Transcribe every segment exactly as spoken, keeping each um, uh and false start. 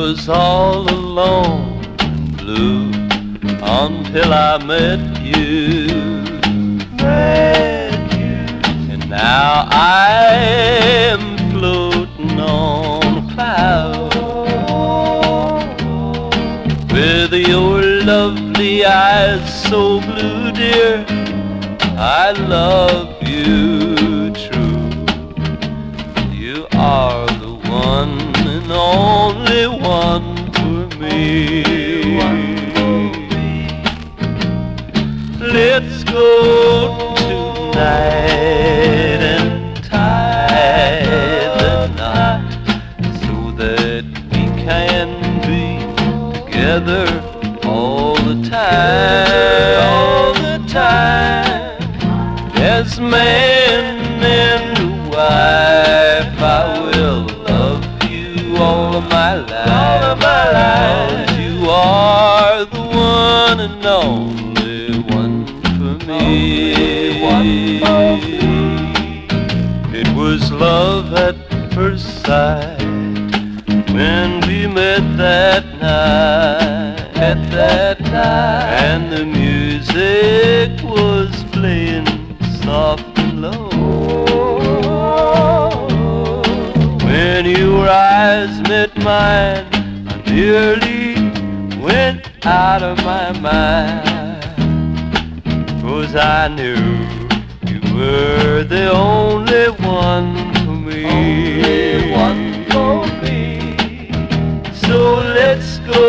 was all alone and blue until I met you. Met you. And now I am floating on a cloud with your lovely eyes so blue, dear. I love you true. You are the one and only one for me. Let's go tonight and tie the knot so that we can be together all the time, all the time. As man and wife, I will love you all of my life. All of my life. You are the one and only one for me. Only one for me. It was love at first sight when we met that night. At that night, and the music was playing soft and low. When your eyes met mine, I nearly went out of my mind, 'cause I knew you were the only one for me. Only one for me. So let's go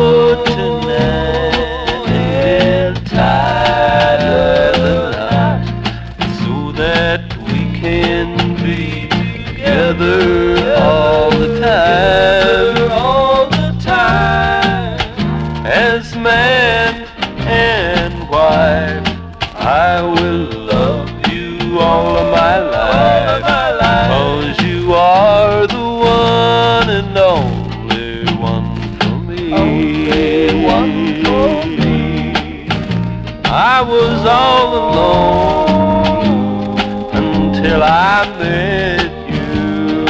tonight and tie the knot so that we can be together all the time, all the time. As man and wife, I will love you all of my life, 'cause you are the one and only one for me. Only one for me. I was all alone until I met you.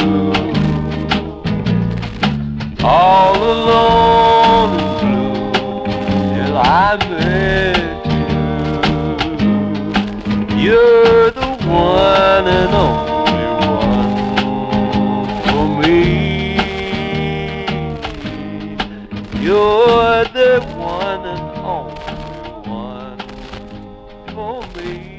All alone and blue till I met you. You're the one and only one for me. You're the one and only one for me.